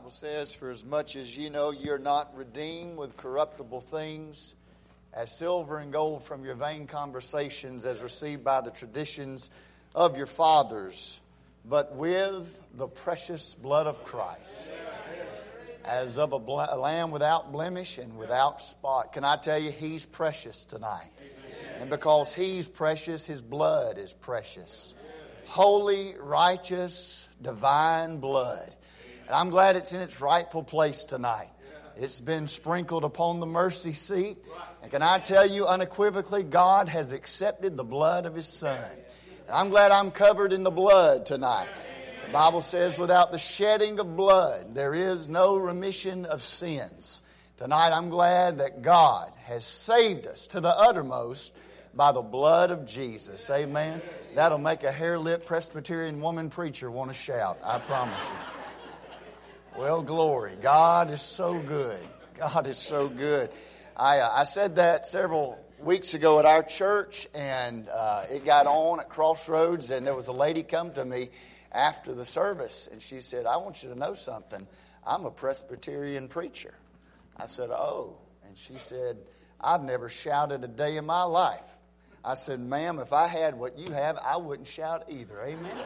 Bible says, "For as much as ye know you're not redeemed with corruptible things, as silver and gold from your vain conversations, as received by the traditions of your fathers, but with the precious blood of Christ, as of a lamb without blemish and without spot." Can I tell you, He's precious tonight? And because He's precious, His blood is precious. Holy, righteous, divine blood. And I'm glad it's in its rightful place tonight. It's been sprinkled upon the mercy seat. And can I tell you unequivocally, God has accepted the blood of His Son. And I'm glad I'm covered in the blood tonight. The Bible says, without the shedding of blood, there is no remission of sins. Tonight I'm glad that God has saved us to the uttermost by the blood of Jesus. Amen. That'll make a hair-lip Presbyterian woman preacher want to shout. I promise you. Well, glory. God is so good. God is so good. I said that several weeks ago at our church, and it got on at Crossroads, and there was a lady come to me after the service, and she said, "I want you to know something. I'm a Presbyterian preacher." I said, "Oh." And she said, "I've never shouted a day in my life." I said, "Ma'am, if I had what you have, I wouldn't shout either." Amen.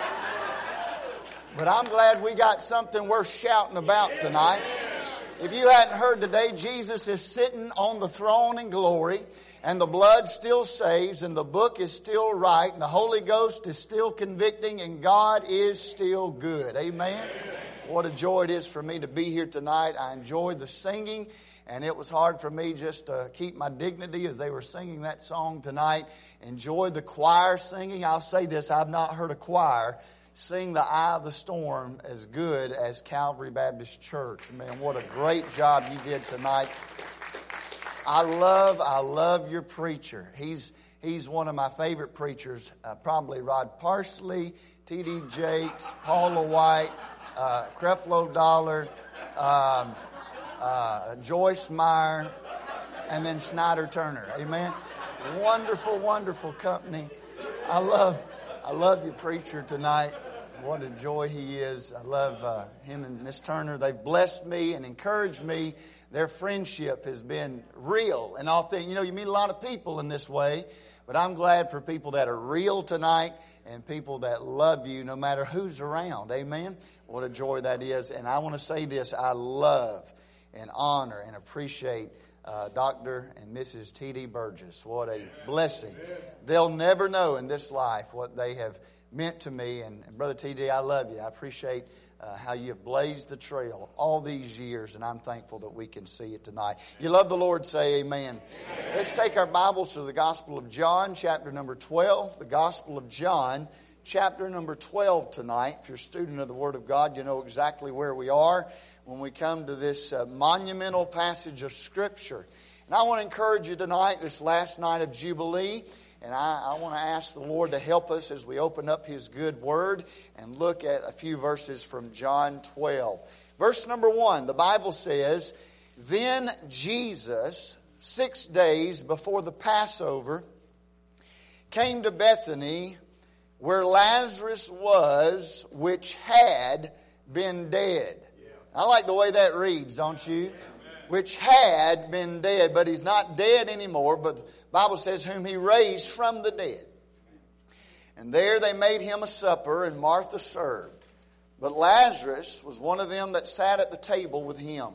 But I'm glad we got something worth shouting about tonight. If you hadn't heard today, Jesus is sitting on the throne in glory, and the blood still saves, and the book is still right, and the Holy Ghost is still convicting, and God is still good. Amen? What a joy it is for me to be here tonight. I enjoyed the singing, and it was hard for me just to keep my dignity as they were singing that song tonight. Enjoyed the choir singing. I'll say this, I've not heard a choir sing "The Eye of the Storm" as good as Calvary Baptist Church. Man, what a great job you did tonight. I love your preacher. He's one of my favorite preachers. Probably Rod Parsley, T.D. Jakes, Paula White, Creflo Dollar, Joyce Meyer, and then Snyder Turner. Amen. Wonderful, wonderful company. I love your preacher tonight. What a joy he is. I love him and Miss Turner. They've blessed me and encouraged me. Their friendship has been real and authentic. You know, you meet a lot of people in this way, but I'm glad for people that are real tonight and people that love you no matter who's around. Amen? What a joy that is. And I want to say this. I love and honor and appreciate Dr. and Mrs. T.D. Burgess. What a blessing. They'll never know in this life what they have meant to me. And Brother T.D., I love you. I appreciate how you have blazed the trail all these years, and I'm thankful that we can see it tonight. You love the Lord, say amen. Let's take our Bibles to the Gospel of John, chapter number 12. The Gospel of John, chapter number 12 tonight. If you're a student of the Word of God, you know exactly where we are when we come to this monumental passage of Scripture. And I want to encourage you tonight, this last night of Jubilee, and I want to ask the Lord to help us as we open up His good Word and look at a few verses from John 12. Verse number 1, the Bible says, "Then Jesus, 6 days before the Passover, came to Bethany, where Lazarus was, which had been dead." I like the way that reads, don't you? Which had been dead, but he's not dead anymore, but the Bible says whom He raised from the dead. And there they made Him a supper, and Martha served. But Lazarus was one of them that sat at the table with Him.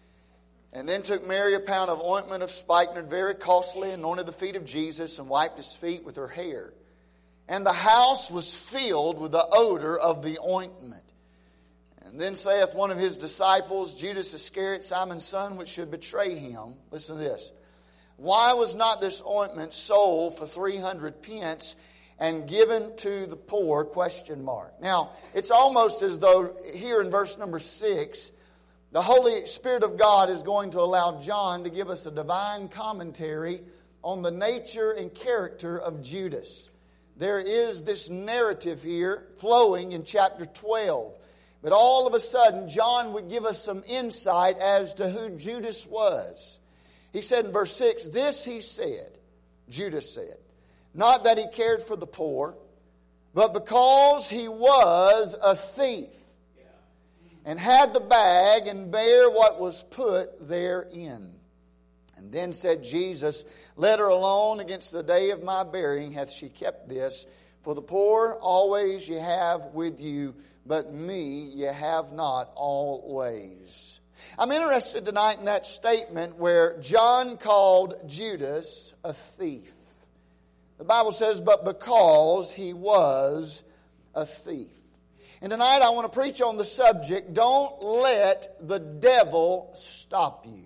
And then took Mary a pound of ointment of spikenard, very costly, anointed the feet of Jesus, and wiped His feet with her hair. And the house was filled with the odor of the ointment. And then saith one of His disciples, Judas Iscariot, Simon's son, which should betray Him. Listen to this. "Why was not this ointment sold for 300 pence and given to the poor?" ? Now, it's almost as though here in verse number 6, the Holy Spirit of God is going to allow John to give us a divine commentary on the nature and character of Judas. There is this narrative here flowing in chapter 12. But all of a sudden, John would give us some insight as to who Judas was. He said in verse 6, "This he said," Judas said, "not that he cared for the poor, but because he was a thief and had the bag, and bare what was put therein. And then said Jesus, Let her alone, against the day of my burying hath she kept this. For the poor always ye have with you, but me ye have not always. I'm interested tonight in that statement where John called Judas a thief. The Bible says, but because he was a thief. And tonight I want to preach on the subject, don't let the devil stop you.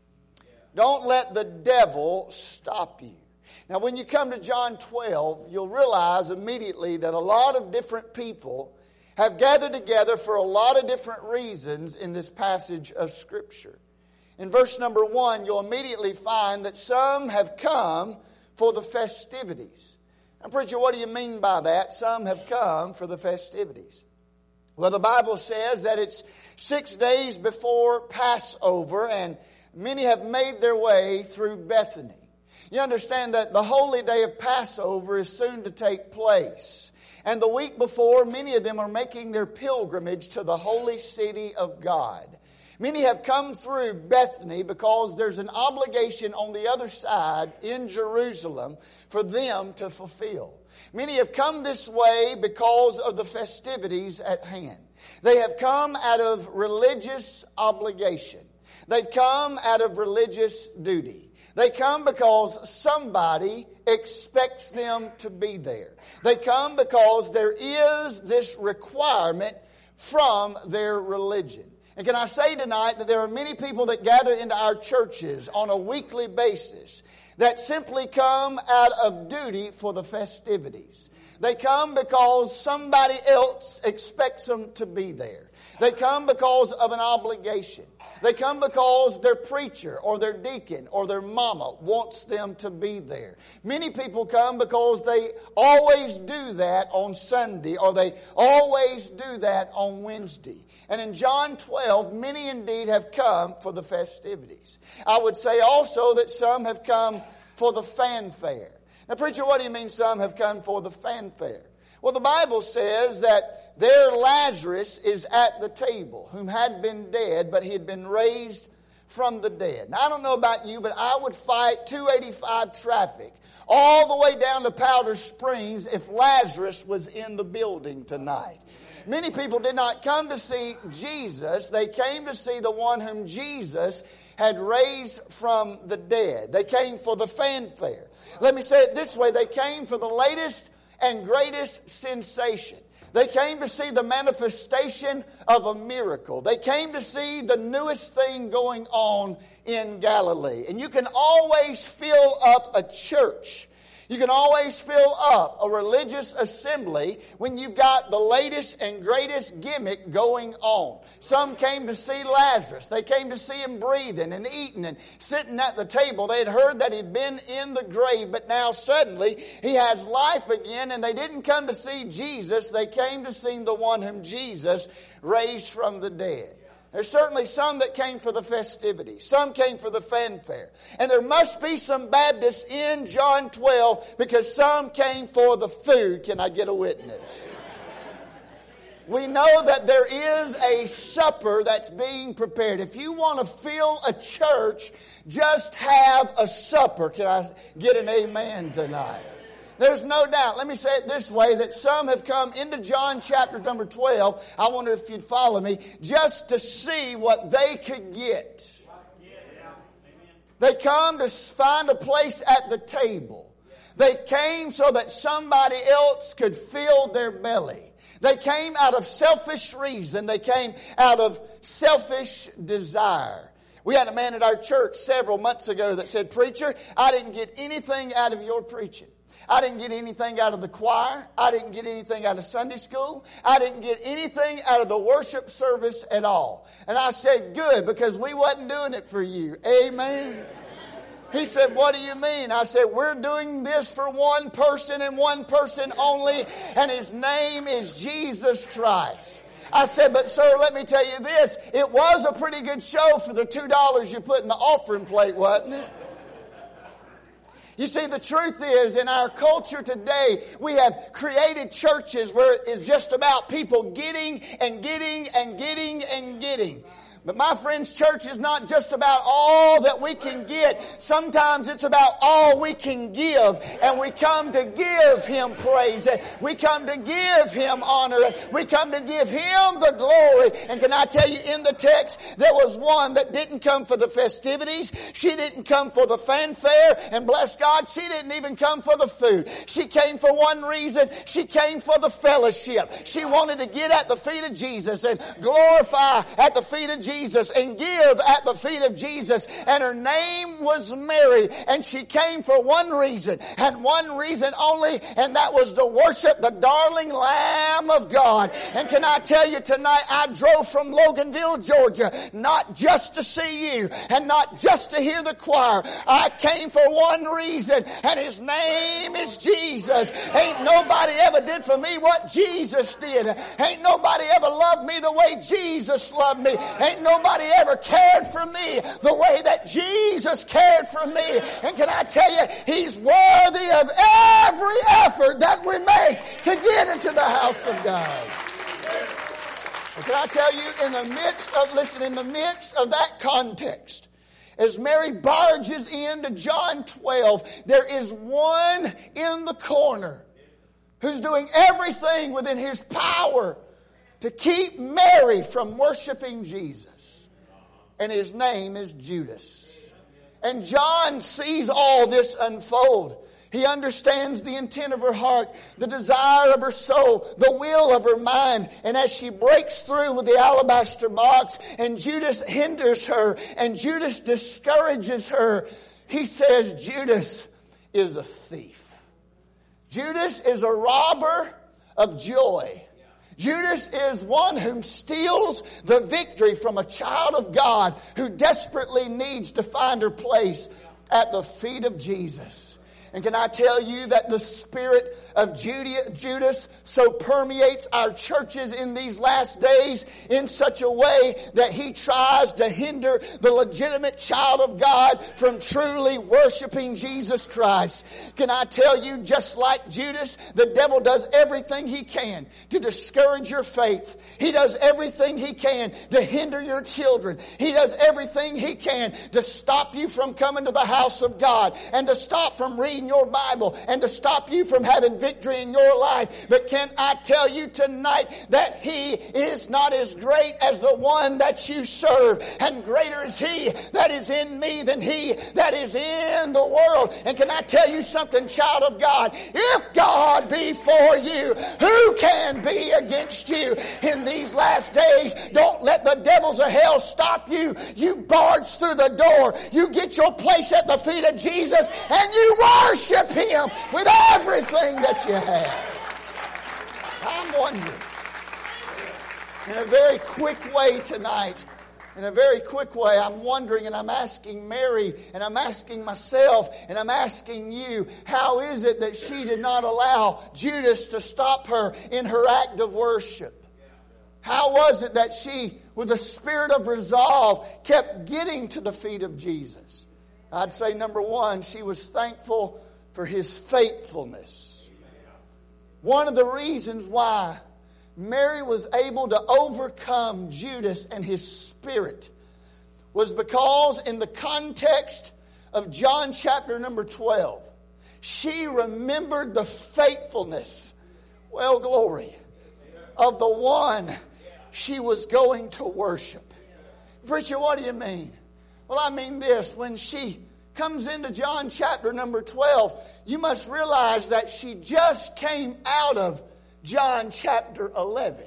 Don't let the devil stop you. Now when you come to John 12, you'll realize immediately that a lot of different people have gathered together for a lot of different reasons in this passage of Scripture. In verse number 1, you'll immediately find that some have come for the festivities. Now, preacher, what do you mean by that? Some have come for the festivities. Well, the Bible says that it's 6 days before Passover, and many have made their way through Bethany. You understand that the holy day of Passover is soon to take place. And the week before, many of them are making their pilgrimage to the holy city of God. Many have come through Bethany because there's an obligation on the other side in Jerusalem for them to fulfill. Many have come this way because of the festivities at hand. They have come out of religious obligation. They've come out of religious duty. They come because somebody expects them to be there. They come because there is this requirement from their religion. And can I say tonight that there are many people that gather into our churches on a weekly basis that simply come out of duty for the festivities. They come because somebody else expects them to be there. They come because of an obligation. They come because their preacher or their deacon or their mama wants them to be there. Many people come because they always do that on Sunday or they always do that on Wednesday. And in John 12, many indeed have come for the festivities. I would say also that some have come for the fanfare. Now, preacher, what do you mean some have come for the fanfare? Well, the Bible says that there Lazarus is at the table, whom had been dead, but he had been raised from the dead. Now, I don't know about you, but I would fight 285 traffic all the way down to Powder Springs if Lazarus was in the building tonight. Many people did not come to see Jesus. They came to see the one whom Jesus had raised from the dead. They came for the fanfare. Let me say it this way. They came for the latest and greatest sensation. They came to see the manifestation of a miracle. They came to see the newest thing going on in Galilee. And you can always fill up a church. You can always fill up a religious assembly when you've got the latest and greatest gimmick going on. Some came to see Lazarus. They came to see him breathing and eating and sitting at the table. They had heard that he'd been in the grave, but now suddenly he has life again, and they didn't come to see Jesus. They came to see the one whom Jesus raised from the dead. There's certainly some that came for the festivities. Some came for the fanfare. And there must be some Baptists in John 12 because some came for the food. Can I get a witness? We know that there is a supper that's being prepared. If you want to fill a church, just have a supper. Can I get an amen tonight? There's no doubt, let me say it this way, that some have come into John chapter number 12, I wonder if you'd follow me, just to see what they could get. They come to find a place at the table. They came so that somebody else could fill their belly. They came out of selfish reason. They came out of selfish desire. We had a man at our church several months ago that said, "Preacher, I didn't get anything out of your preaching. I didn't get anything out of the choir. I didn't get anything out of Sunday school. I didn't get anything out of the worship service at all." And I said, "Good, because we wasn't doing it for you." Amen. He said, "What do you mean?" I said, "We're doing this for one person and one person only, and his name is Jesus Christ." I said, "But sir, let me tell you this. It was a pretty good show for the $2 you put in the offering plate, wasn't it?" You see, the truth is, in our culture today, we have created churches where it is just about people getting and getting and getting and getting. But my friends, church is not just about all that we can get. Sometimes it's about all we can give. And we come to give Him praise. And we come to give Him honor. And we come to give Him the glory. And can I tell you, in the text, there was one that didn't come for the festivities. She didn't come for the fanfare. And bless God, she didn't even come for the food. She came for one reason. She came for the fellowship. She wanted to get at the feet of Jesus and glorify at the feet of Jesus and give at the feet of Jesus. And her name was Mary. And she came for one reason and one reason only, and that was to worship the darling Lamb of God. And can I tell you tonight, I drove from Loganville, Georgia, not just to see you and not just to hear the choir. I came for one reason, and His name is Jesus. Ain't nobody ever did for me what Jesus did. Ain't nobody ever loved me the way Jesus loved me. Ain't nobody ever cared for me the way that Jesus cared for me. And can I tell you, He's worthy of every effort that we make to get into the house of God. And can I tell you, in the midst of that context, as Mary barges into John 12, there is one in the corner who's doing everything within his power to keep Mary from worshiping Jesus. And his name is Judas. And John sees all this unfold. He understands the intent of her heart, the desire of her soul, the will of her mind. And as she breaks through with the alabaster box and Judas hinders her and Judas discourages her, he says Judas is a thief. Judas is a robber of joy. Judas is one who steals the victory from a child of God who desperately needs to find her place at the feet of Jesus. And can I tell you that the spirit of Judas so permeates our churches in these last days in such a way that he tries to hinder the legitimate child of God from truly worshiping Jesus Christ. Can I tell you, just like Judas, the devil does everything he can to discourage your faith. He does everything he can to hinder your children. He does everything he can to stop you from coming to the house of God and to stop from reading your Bible and to stop you from having victory in your life. But can I tell you tonight that He is not as great as the one that you serve, and greater is He that is in me than he that is in the world. And can I tell you something, child of God? If God be for you, who can be against you in these last days? Don't let the devils of hell stop you. You barge through the door. You get your place at the feet of Jesus and you worship Him with everything that you have. I'm wondering, in a very quick way tonight, I'm wondering, and I'm asking Mary, and I'm asking myself, and I'm asking you, how is it that she did not allow Judas to stop her in her act of worship? How was it that she, with a spirit of resolve, kept getting to the feet of Jesus? I'd say, number one, she was thankful for His faithfulness. One of the reasons why Mary was able to overcome Judas and his spirit was because in the context of John chapter number 12, she remembered the faithfulness, well, glory, of the one she was going to worship. Preacher, what do you mean? Well, I mean this. When she comes into John chapter number 12, you must realize that she just came out of John chapter 11.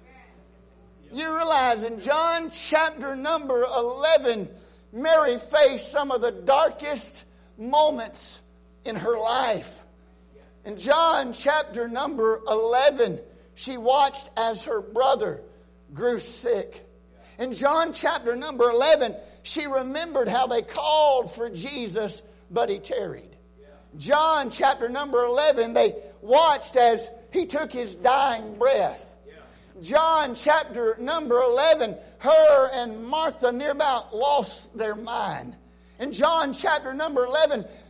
You realize in John chapter number 11, Mary faced some of the darkest moments in her life. In John chapter number 11, she watched as her brother grew sick. In John chapter number 11, she remembered how they called for Jesus, but He tarried. John chapter number 11, they watched as He took His dying breath. John chapter number 11, her and Martha near about lost their mind. In John chapter number 11,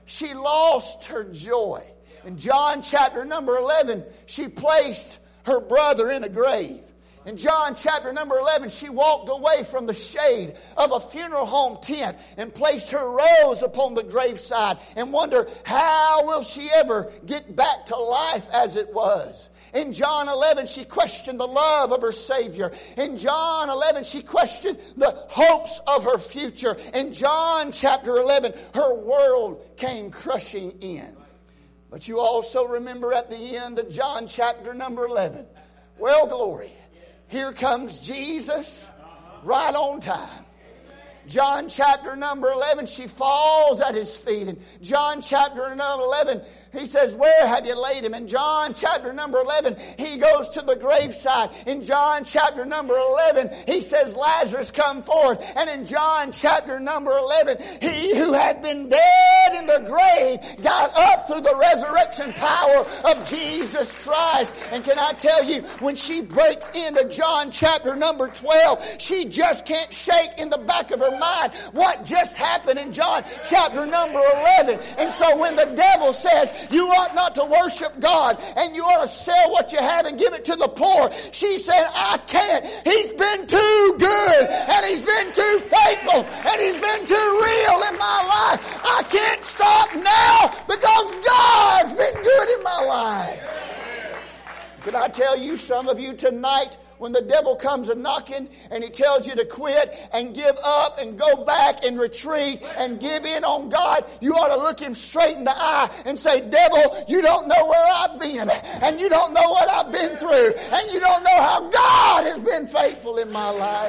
she lost her joy. In John chapter number 11, she placed her brother in a grave. In John chapter number 11, she walked away from the shade of a funeral home tent and placed her rose upon the graveside and wondered, how will she ever get back to life as it was? In John 11, she questioned the love of her Savior. In John 11, she questioned the hopes of her future. In John chapter 11, her world came crushing in. But you also remember at the end of John chapter number 11, well, glory, here comes Jesus right on time. John chapter number 11, she falls at His feet. In John chapter number 11, He says, where have you laid Him? In John chapter number 11, He goes to the graveside. In John chapter number 11, He says, Lazarus, come forth. And in John chapter number 11, he who had been dead in the grave got up through the resurrection power of Jesus Christ. And can I tell you, when she breaks into John chapter number 12, she just can't shake in the back of her mind what just happened in John chapter number 11. And so when the devil says you ought not to worship God and you ought to sell what you have and give it to the poor, she said, I can't. He's been too good and He's been too faithful and He's been too real in my life. I can't stop now because God's been good in my life. Can I tell you, some of you tonight, when the devil comes a knocking and he tells you to quit and give up and go back and retreat and give in on God, you ought to look him straight in the eye and say, devil, you don't know where I've been and you don't know what I've been through and you don't know how God has been faithful in my life.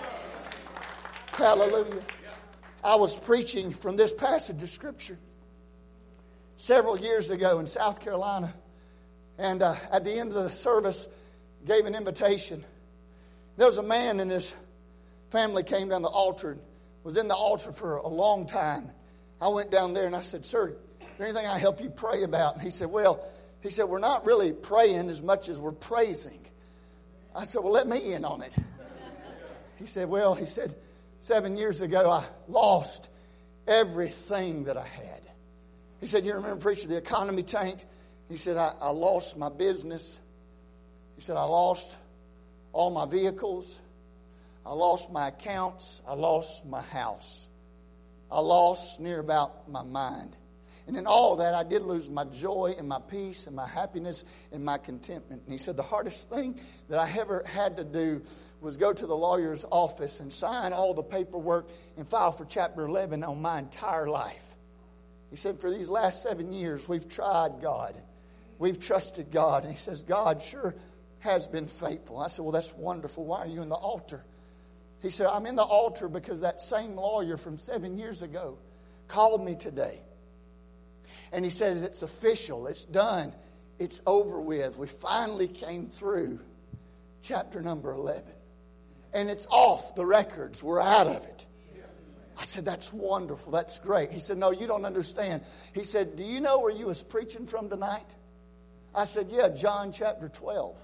Hallelujah. I was preaching from this passage of Scripture several years ago in South Carolina, and at the end of the service gave an invitation. There was a man and his family came down the altar, was in the altar for a long time. I went down there and I said, sir, is there anything I help you pray about? And he said, we're not really praying as much as we're praising. I said, well, let me in on it. He said, 7 years ago I lost everything that I had. He said, you remember preaching the economy tanked? He said, I lost my business. He said, I lost all my vehicles. I lost my accounts. I lost my house. I lost near about my mind. And in all that, I did lose my joy and my peace and my happiness and my contentment. And he said, the hardest thing that I ever had to do was go to the lawyer's office and sign all the paperwork and file for Chapter 11 on my entire life. He said, for these last 7 years, we've tried God. We've trusted God. And he says, God sure has been faithful. I said, well, that's wonderful. Why are you in the altar? He said, I'm in the altar because that same lawyer from 7 years ago called me today. And he said, it's official. It's done. It's over with. We finally came through chapter number 11. And it's off the records. We're out of it. I said, that's wonderful. That's great. He said, no, you don't understand. He said, do you know where you was preaching from tonight? I said, yeah, John chapter 12.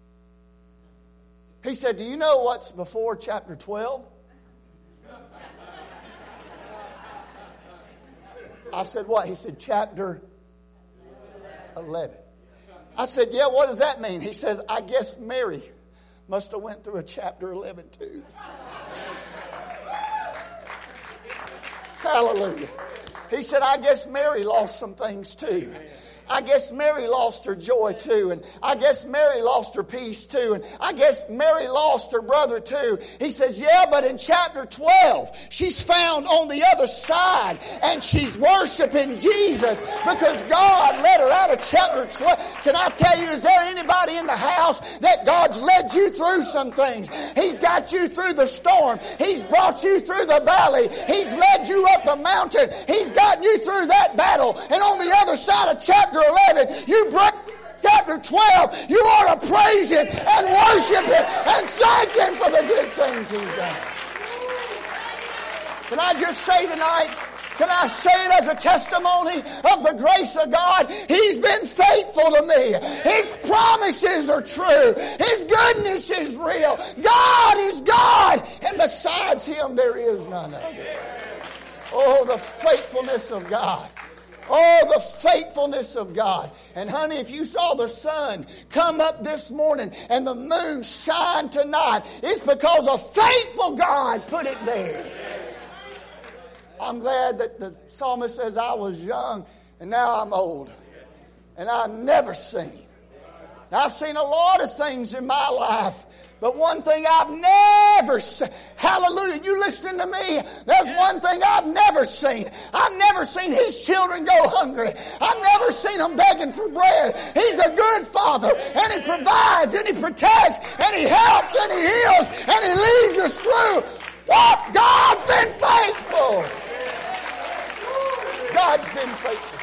He said, do you know what's before chapter 12? I said, what? He said, chapter 11. I said, yeah, what does that mean? He says, I guess Mary must have went through a chapter 11 too. Hallelujah. He said, I guess Mary lost some things too. I guess Mary lost her joy too. And I guess Mary lost her peace too. And I guess Mary lost her brother too. He says, yeah, but in chapter 12, she's found on the other side and she's worshiping Jesus because God led her out of chapter 12. Can I tell you, is there anybody in the house that God's led you through some things? He's got you through the storm. He's brought you through the valley. He's led you up the mountain. He's gotten you through that battle. And on the other side of chapter 11, you break chapter 12, you ought to praise Him and worship Him and thank Him for the good things He's done. Can I just say tonight, can I say it as a testimony of the grace of God? He's been faithful to me. His promises are true. His goodness is real. God is God, and besides Him there is none other. Oh, the faithfulness of God. Oh, the faithfulness of God. And honey, if you saw the sun come up this morning and the moon shine tonight, it's because a faithful God put it there. I'm glad that the psalmist says, I was young and now I'm old. And I've never seen. Now, I've seen a lot of things in my life. But one thing I've never seen, hallelujah, you listening to me? There's one thing I've never seen. I've never seen His children go hungry. I've never seen them begging for bread. He's a good Father, and He provides, and He protects, and He helps, and He heals, and He leads us through. What? God's been faithful. God's been faithful.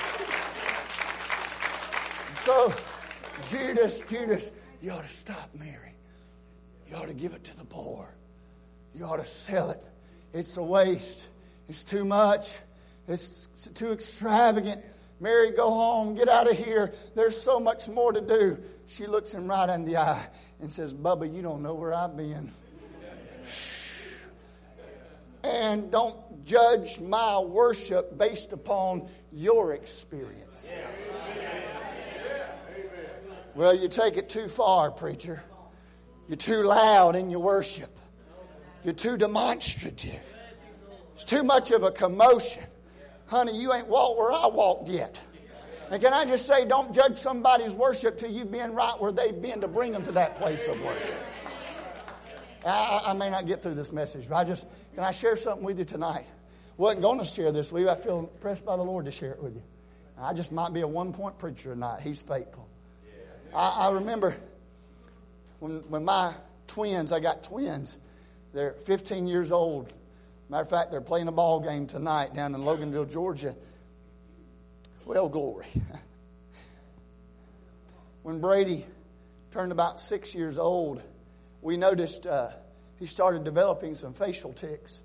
So, Judas, you ought to stop Mary. You ought to give it to the poor. You ought to sell it. It's a waste. It's too much. It's too extravagant. Mary, go home. Get out of here. There's so much more to do. She looks him right in the eye and says, Bubba, you don't know where I've been. And don't judge my worship based upon your experience. Well, you take it too far, preacher. You're too loud in your worship. You're too demonstrative. It's too much of a commotion. Honey, you ain't walked where I walked yet. And can I just say, don't judge somebody's worship till you've been right where they've been to bring them to that place of worship. I may not get through this message, but can I share something with you tonight? Wasn't going to share this with you. I feel impressed by the Lord to share it with you. I just might be a one-point preacher tonight. He's faithful. I remember when my twins, I got twins, they're 15 years old. Matter of fact, they're playing a ball game tonight down in Loganville, Georgia. Well, glory. When Brady turned about 6 years old, we noticed he started developing some facial tics.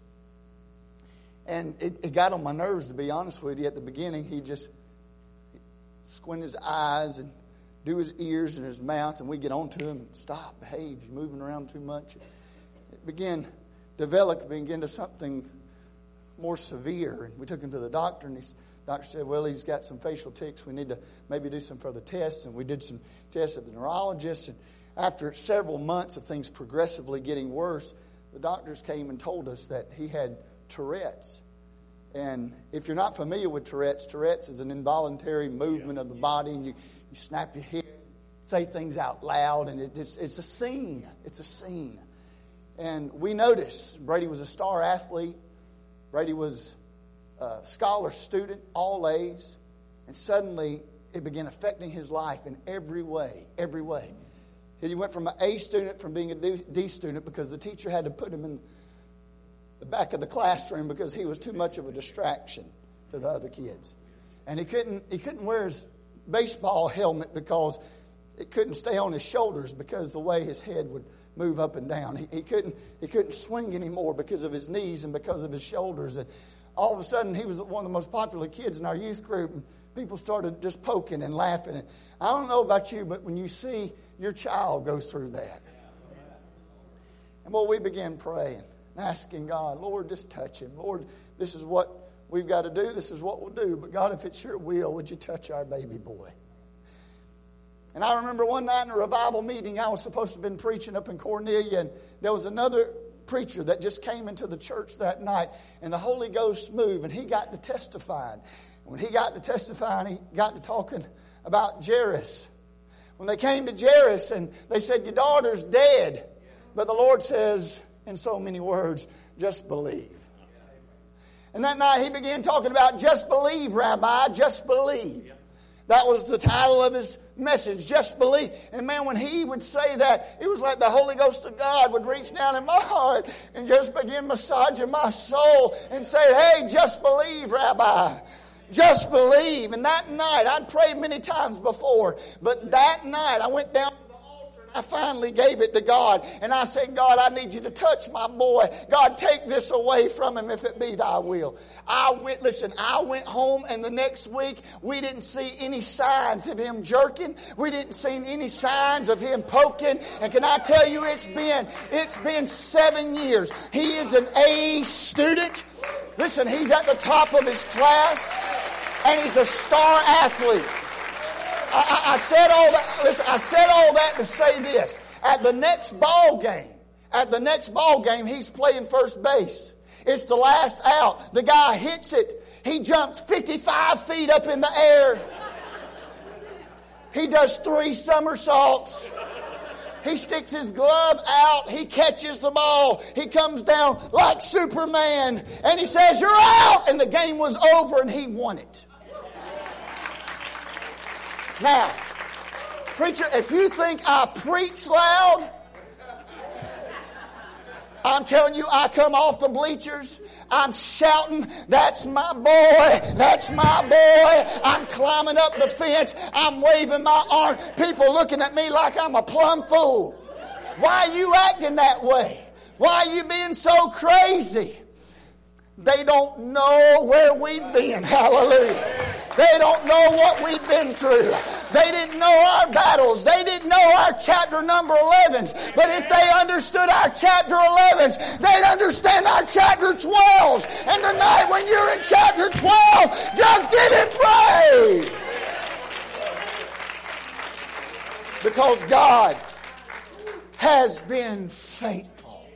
And it got on my nerves, to be honest with you. At the beginning, he'd just squint his eyes and do his ears and his mouth, and we get on to him and stop, behave, you're moving around too much. It began developing into something more severe. And we took him to the doctor, and the doctor said, well, he's got some facial tics. We need to maybe do some further tests. And we did some tests at the neurologist. And after several months of things progressively getting worse, the doctors came and told us that he had Tourette's. And if you're not familiar with Tourette's, Tourette's is an involuntary movement of the body, and you snap your head, say things out loud, and it's a scene. It's a scene. And we noticed Brady was a star athlete. Brady was a scholar student, all A's. And suddenly, it began affecting his life in every way, every way. He went from an A student from being a D student because the teacher had to put him in the back of the classroom because he was too much of a distraction to the other kids. And he couldn't wear his baseball helmet because it couldn't stay on his shoulders because the way his head would move up and down. He couldn't swing anymore because of his knees and because of his shoulders. And all of a sudden, he was one of the most popular kids in our youth group. And people started just poking and laughing. And I don't know about you, but when you see your child go through that. And well, we began praying and asking God, Lord, just touch him. Lord, this is what we've got to do. This is what we'll do. But God, if it's your will, would you touch our baby boy? And I remember one night in a revival meeting, I was supposed to have been preaching up in Cornelia, and there was another preacher that just came into the church that night, and the Holy Ghost moved, and he got to testifying. And when he got to testifying, he got to talking about Jairus. When they came to Jairus, and they said, your daughter's dead. But the Lord says, in so many words, just believe. And that night he began talking about, just believe, Rabbi, just believe. That was the title of his message, just believe. And man, when he would say that, it was like the Holy Ghost of God would reach down in my heart and just begin massaging my soul and say, hey, just believe, Rabbi. Just believe. And that night, I'd prayed many times before, but that night I went down to the altar and I finally gave it to God. And I said, God, I need you to touch my boy. God, take this away from him if it be thy will. I went home, and the next week we didn't see any signs of him jerking. We didn't see any signs of him poking. And can I tell you, it's been 7 years. He is an A student. Listen, he's at the top of his class. And he's a star athlete. I said all that. Listen, I said all that to say this. At the next ball game, he's playing first base. It's the last out. The guy hits it. He jumps 55 feet up in the air. He does 3 somersaults. He sticks his glove out. He catches the ball. He comes down like Superman. And he says, "You're out!" And the game was over and he won it. Now, preacher, if you think I preach loud, I'm telling you, I come off the bleachers. I'm shouting, "That's my boy. That's my boy." I'm climbing up the fence. I'm waving my arm. People looking at me like I'm a plumb fool. Why are you acting that way? Why are you being so crazy? They don't know where we've been. Hallelujah. They don't know what we've been through. They didn't know our battles. They didn't know our chapter number 11s. But if they understood our chapter 11s, they'd understand our chapter 12s. And tonight when you're in chapter 12, just give Him praise. Because God has been faithful.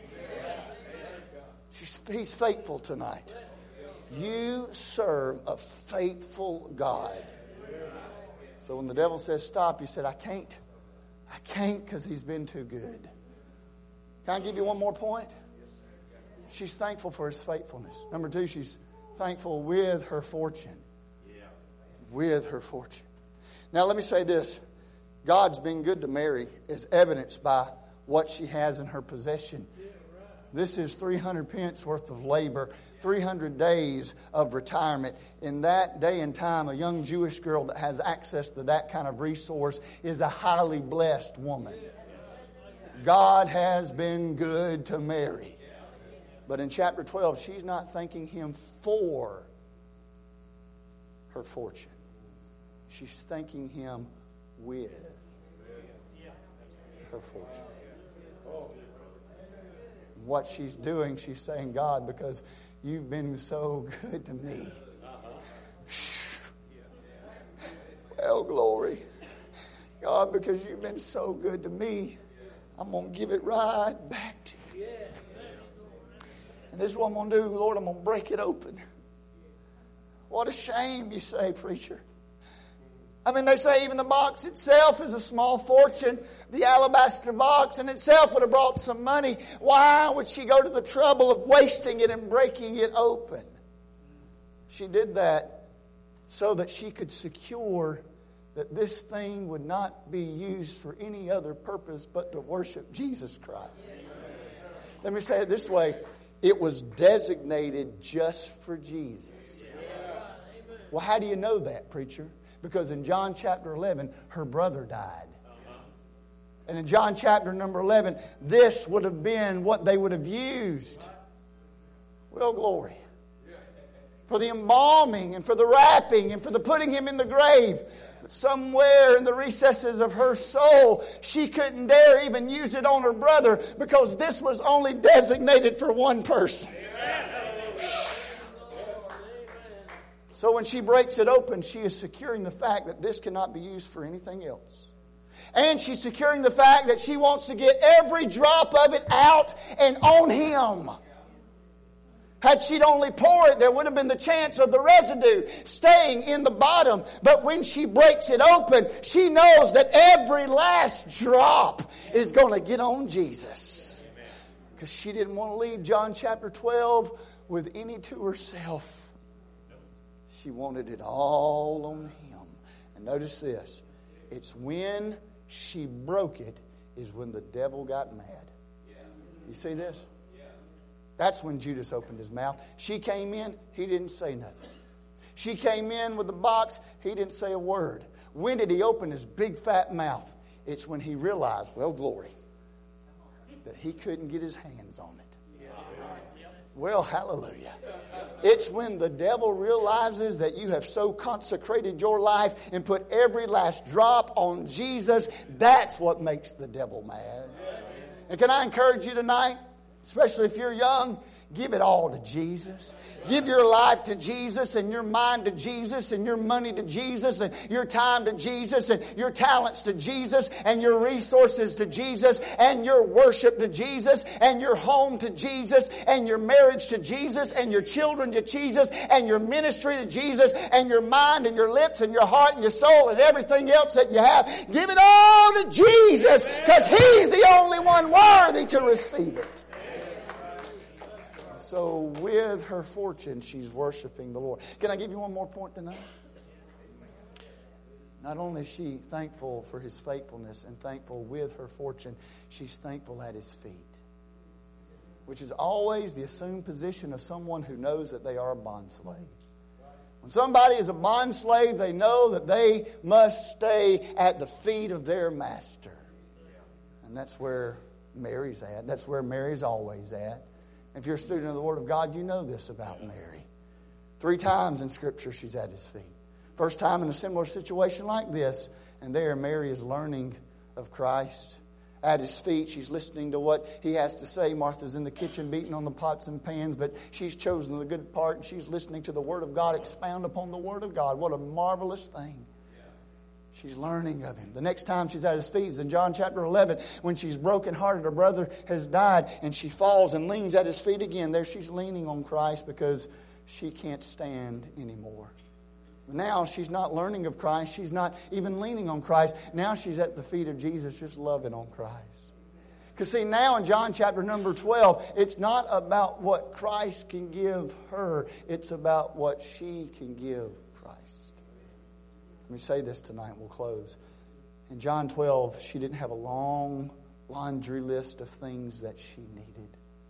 He's faithful tonight. You serve a faithful God. So when the devil says stop, you said, I can't because He's been too good. Can I give you one more point? She's thankful for His faithfulness. Number 2, she's thankful with her fortune. With her fortune. Now let me say this. God's been good to Mary is evidenced by what she has in her possession. This is 300 pence worth of labor, 300 days of retirement. In that day and time, a young Jewish girl that has access to that kind of resource is a highly blessed woman. God has been good to Mary. But in chapter 12, she's not thanking Him for her fortune. She's thanking Him with her fortune. What she's doing, she's saying, "God, because You've been so good to me." Well, glory. God, because You've been so good to me, I'm going to give it right back to You. And this is what I'm going to do, Lord, I'm going to break it open. What a shame, you say, preacher. I mean, they say even the box itself is a small fortune. The alabaster box in itself would have brought some money. Why would she go to the trouble of wasting it and breaking it open? She did that so that she could secure that this thing would not be used for any other purpose but to worship Jesus Christ. Let me say it this way. It was designated just for Jesus. Well, how do you know that, preacher? Because in John chapter 11, her brother died. And in John chapter number 11, this would have been what they would have used. Well, glory. For the embalming and for the wrapping and for the putting him in the grave. But somewhere in the recesses of her soul, she couldn't dare even use it on her brother because this was only designated for one person. So when she breaks it open, she is securing the fact that this cannot be used for anything else. And she's securing the fact that she wants to get every drop of it out and on Him. Had she'd only poured it, there would have been the chance of the residue staying in the bottom. But when she breaks it open, she knows that every last drop is going to get on Jesus. Because she didn't want to leave John chapter 12 with any to herself. She wanted it all on Him. And notice this. It's when she broke it is when the devil got mad. You see this? That's when Judas opened his mouth. She came in, he didn't say nothing. She came in with the box, he didn't say a word. When did he open his big fat mouth? It's when he realized, well, glory, that he couldn't get his hands on it. Well, hallelujah. It's when the devil realizes that you have so consecrated your life and put every last drop on Jesus. That's what makes the devil mad. And can I encourage you tonight, especially if you're young, Give it all to Jesus. Give your life to Jesus and your mind to Jesus and your money to Jesus and your time to Jesus and your talents to Jesus and your resources to Jesus and your worship to Jesus and your home to Jesus and your marriage to Jesus and your children to Jesus and your ministry to Jesus and your mind and your lips and your heart and your soul and everything else that you have. Give it all to Jesus because He's the only one worthy to receive it. So with her fortune, she's worshiping the Lord. Can I give you one more point tonight? Not only is she thankful for His faithfulness and thankful with her fortune, she's thankful at His feet, which is always the assumed position of someone who knows that they are a bondslave. When somebody is a bondslave, they know that they must stay at the feet of their master. And that's where Mary's at. That's where Mary's always at. If you're a student of the Word of God, you know this about Mary. 3 times in Scripture she's at His feet. First time in a similar situation like this, and there Mary is learning of Christ. At His feet, she's listening to what He has to say. Martha's in the kitchen beating on the pots and pans, but she's chosen the good part, and she's listening to the Word of God expound upon the Word of God. What a marvelous thing. She's learning of Him. The next time she's at His feet is in John chapter 11 when she's brokenhearted. Her brother has died and she falls and leans at His feet again. There she's leaning on Christ because she can't stand anymore. But now she's not learning of Christ. She's not even leaning on Christ. Now she's at the feet of Jesus just loving on Christ. Because see, now in John chapter number 12, it's not about what Christ can give her. It's about what she can give Christ. Let me say this tonight, we'll close. In John 12, she didn't have a long laundry list of things that she needed.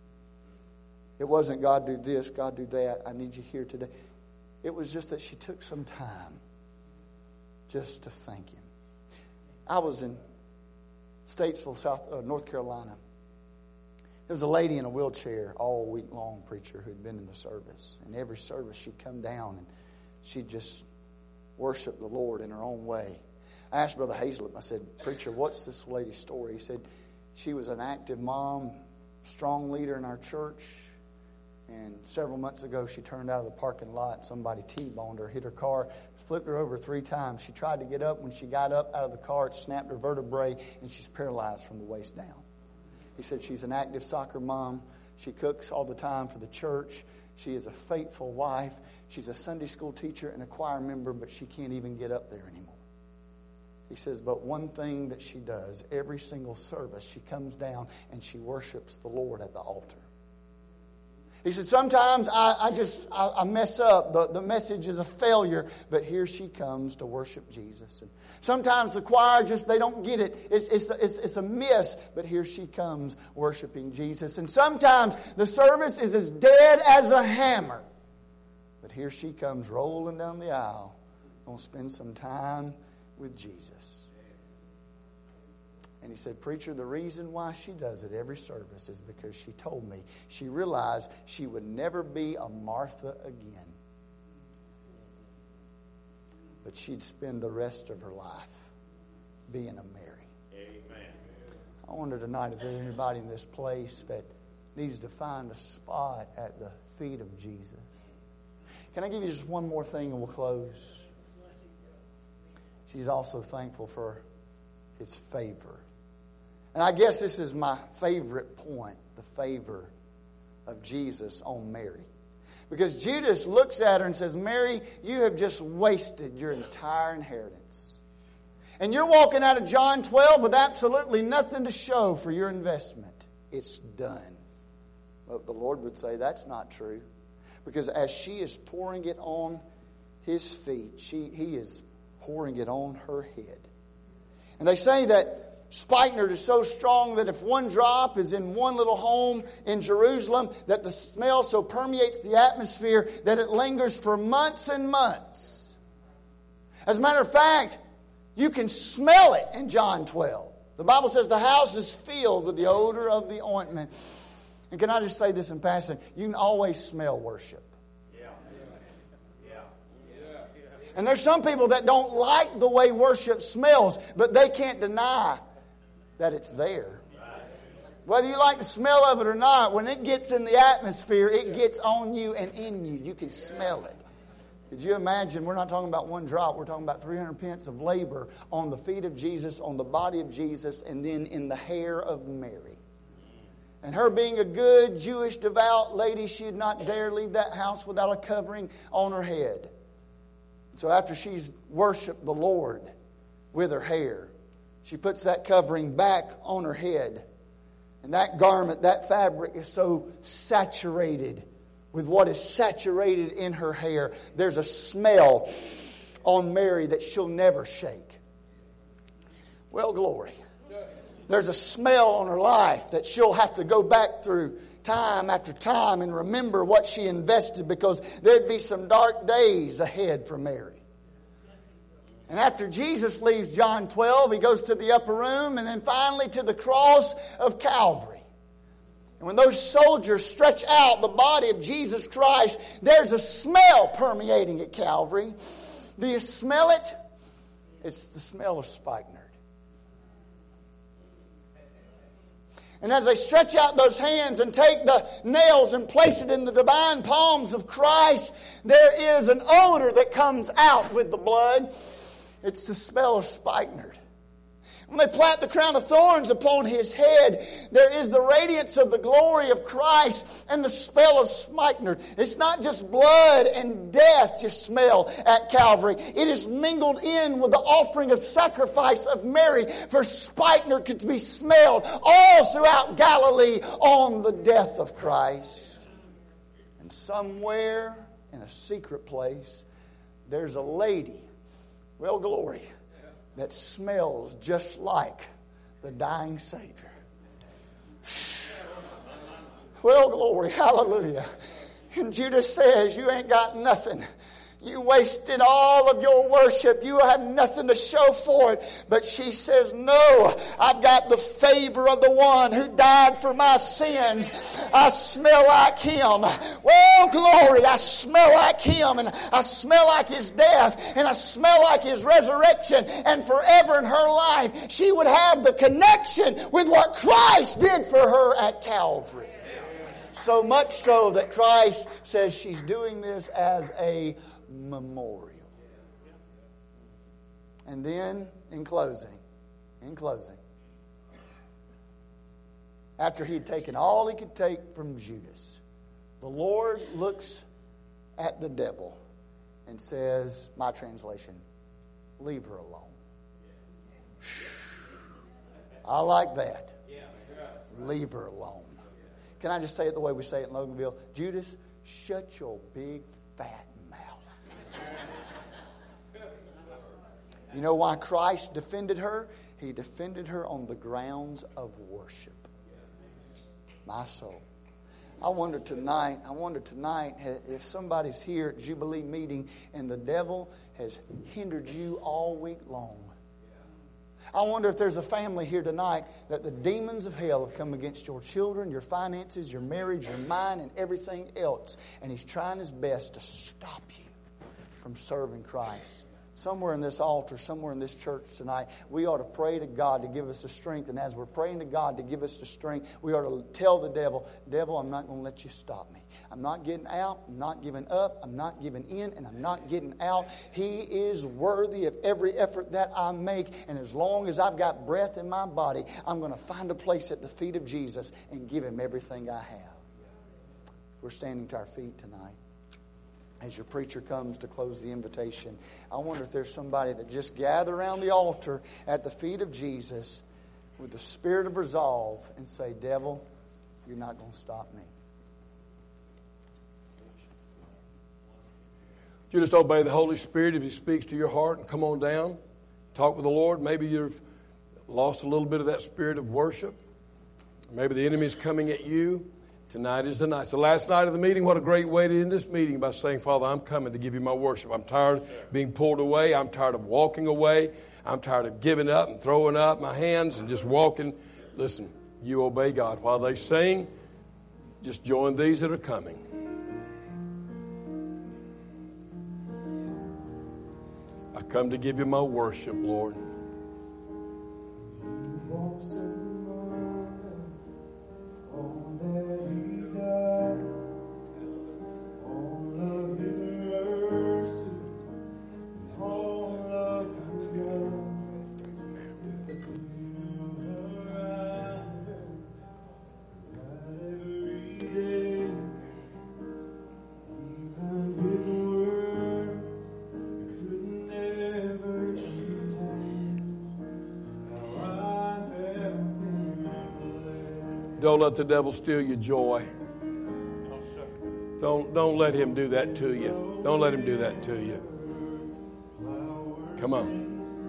It wasn't, God do this, God do that, I need you here today. It was just that she took some time just to thank Him. I was in Statesville, North Carolina. There was a lady in a wheelchair all week long, preacher, who'd been in the service. And every service she'd come down and she'd just worship the Lord in her own way. I asked Brother Hazelip, I said, preacher, what's this lady's story? He said, she was an active mom, strong leader in our church. And several months ago, she turned out of the parking lot. Somebody T-boned her, hit her car, flipped her over 3 times. She tried to get up. When she got up out of the car, it snapped her vertebrae, and she's paralyzed from the waist down. He said she's an active soccer mom. She cooks all the time for the church. She is a faithful wife. She's a Sunday school teacher and a choir member, but she can't even get up there anymore. He says, but one thing that she does, every single service, she comes down and she worships the Lord at the altar. He said, sometimes I mess up. The message is a failure, but here she comes to worship Jesus. And sometimes the choir they don't get it. It's a miss, but here she comes worshiping Jesus. And sometimes the service is as dead as a hammer, but here she comes rolling down the aisle. Going to spend some time with Jesus. And he said, preacher, the reason why she does it every service is because she told me she realized she would never be a Martha again. But she'd spend the rest of her life being a Mary. Amen. I wonder tonight, is there anybody in this place that needs to find a spot at the feet of Jesus? Can I give you just one more thing and we'll close? She's also thankful for His favor. And I guess this is my favorite point, the favor of Jesus on Mary. Because Judas looks at her and says, Mary, you have just wasted your entire inheritance. And you're walking out of John 12 with absolutely nothing to show for your investment. It's done. But the Lord would say that's not true. Because as she is pouring it on His feet, He is pouring it on her head. And they say that spikenard is so strong that if one drop is in one little home in Jerusalem, that the smell so permeates the atmosphere that it lingers for months and months. As a matter of fact, you can smell it in John 12. The Bible says the house is filled with the odor of the ointment. And can I just say this in passing? You can always smell worship. And there's some people that don't like the way worship smells, but they can't deny that it's there. Whether you like the smell of it or not, when it gets in the atmosphere, it gets on you and in you. You can smell it. Could you imagine? We're not talking about one drop. We're talking about 300 pence of labor on the feet of Jesus, on the body of Jesus, and then in the hair of Mary. And her being a good, Jewish, devout lady, she did not dare leave that house without a covering on her head. So after she's worshiped the Lord with her hair, she puts that covering back on her head. And that garment, that fabric is so saturated with what is saturated in her hair. There's a smell on Mary that she'll never shake. Well, glory. There's a smell on her life that she'll have to go back through time after time and remember what she invested, because there'd be some dark days ahead for Mary. And after Jesus leaves John 12, he goes to the upper room and then finally to the cross of Calvary. And when those soldiers stretch out the body of Jesus Christ, there's a smell permeating at Calvary. Do you smell it? It's the smell of spikenard. And as they stretch out those hands and take the nails and place it in the divine palms of Christ, there is an odor that comes out with the blood. It's the smell of spikenard. When they plant the crown of thorns upon His head, there is the radiance of the glory of Christ and the smell of spikenard. It's not just blood and death you smell at Calvary. It is mingled in with the offering of sacrifice of Mary, for spikenard could be smelled all throughout Galilee on the death of Christ. And somewhere in a secret place, there's a lady, well, glory, that smells just like the dying Savior. Well, glory, hallelujah. And Judas says, you ain't got nothing. You wasted all of your worship. You had nothing to show for it. But she says, no, I've got the favor of the one who died for my sins. I smell like Him. Well, glory, I smell like Him. And I smell like His death. And I smell like His resurrection. And forever in her life, she would have the connection with what Christ did for her at Calvary. So much so that Christ says she's doing this as a memorial. And then, in closing, after he'd taken all he could take from Judas, the Lord looks at the devil and says, my translation, leave her alone. I like that. Leave her alone. Can I just say it the way we say it in Loganville? Judas, shut your big fat mouth. You know why Christ defended her? He defended her on the grounds of worship. My soul. I wonder tonight if somebody's here at Jubilee meeting and the devil has hindered you all week long. I wonder if there's a family here tonight that the demons of hell have come against your children, your finances, your marriage, your mind, and everything else. And he's trying his best to stop you from serving Christ. Somewhere in this altar, somewhere in this church tonight, we ought to pray to God to give us the strength. And as we're praying to God to give us the strength, we ought to tell the devil, devil, I'm not going to let you stop me. I'm not getting out. I'm not giving up. I'm not giving in. And I'm not getting out. He is worthy of every effort that I make. And as long as I've got breath in my body, I'm going to find a place at the feet of Jesus and give Him everything I have. We're standing to our feet tonight. As your preacher comes to close the invitation, I wonder if there's somebody that just gather around the altar at the feet of Jesus with the spirit of resolve and say, devil, you're not going to stop me. You just obey the Holy Spirit if He speaks to your heart and come on down. Talk with the Lord. Maybe you've lost a little bit of that spirit of worship. Maybe the enemy's coming at you. Tonight is the night. It's the last night of the meeting. What a great way to end this meeting by saying, Father, I'm coming to give You my worship. I'm tired of being pulled away. I'm tired of walking away. I'm tired of giving up and throwing up my hands and just walking. Listen, you obey God. While they sing, just join these that are coming. I come to give You my worship, Lord. Don't let the devil steal your joy. Don't let him do that to you. Don't let him do that to you. Come on.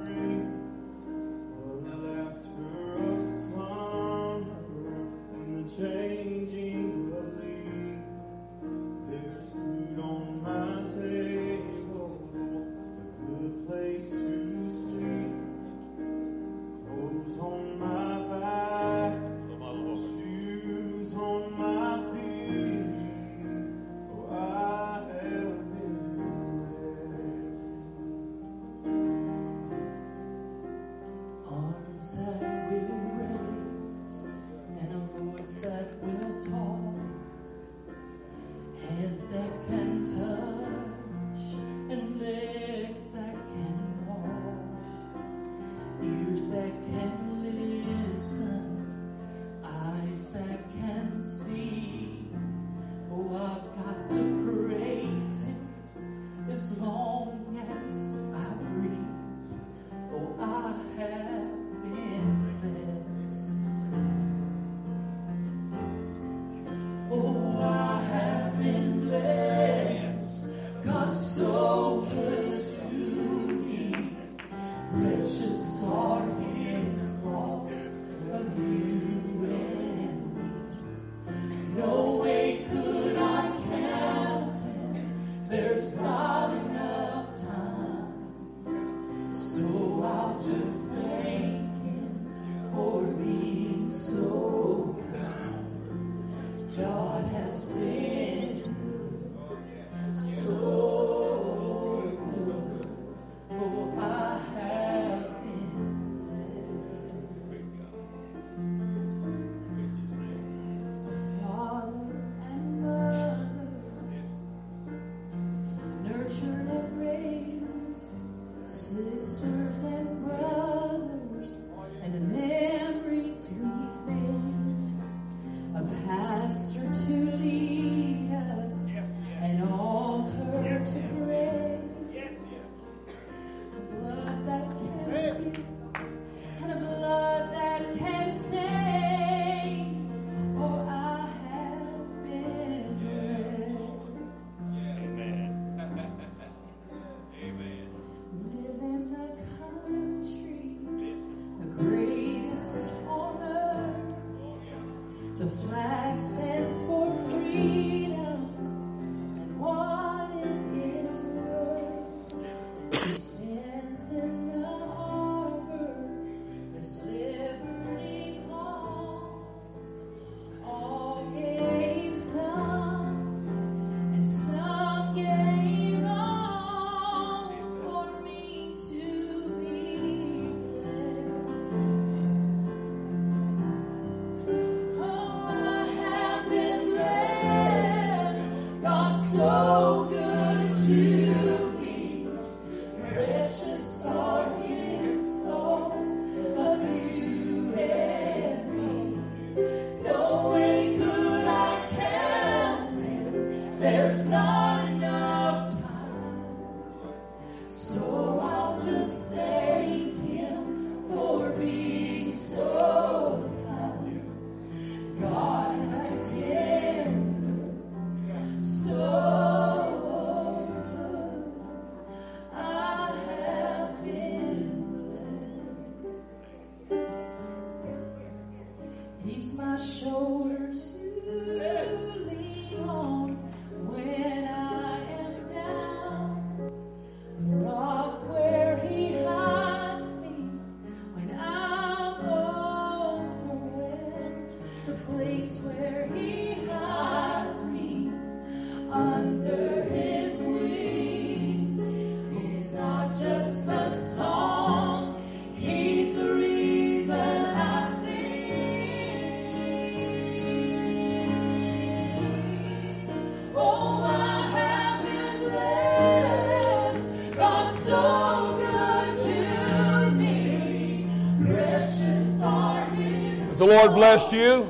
The Lord blessed you.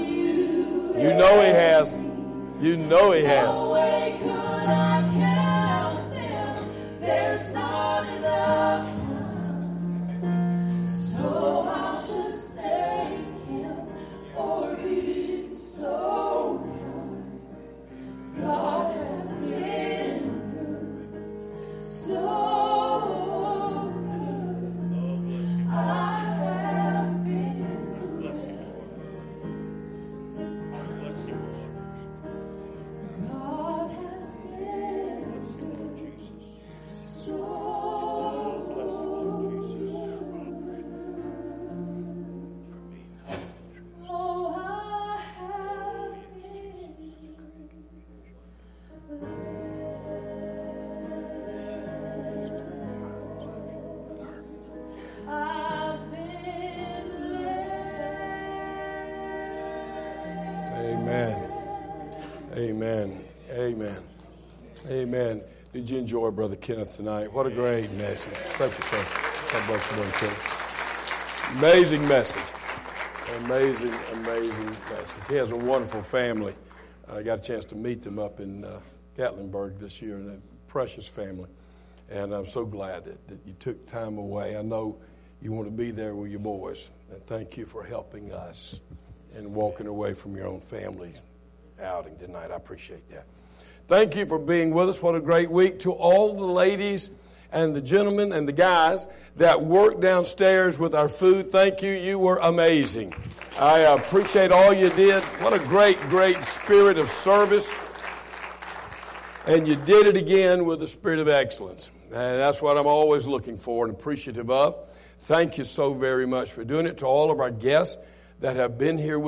You know He has. You know He has. There's not enough time, so I'll just thank Him for being. Amen. Amen. Amen. Did you enjoy Brother Kenneth tonight? What a great message. Thank you, sir. God bless you, Brother Kenneth. Amazing message. Amazing, amazing message. He has a wonderful family. I got a chance to meet them up in Gatlinburg this year, and a precious family. And I'm so glad that you took time away. I know you want to be there with your boys. And thank you for helping us and walking away from your own family outing tonight. I appreciate that. Thank you for being with us. What a great week. To all the ladies and the gentlemen and the guys that worked downstairs with our food, thank you. You were amazing. I appreciate all you did. What a great, great spirit of service. And you did it again with a spirit of excellence. And that's what I'm always looking for and appreciative of. Thank you so very much for doing it. To all of our guests that have been here with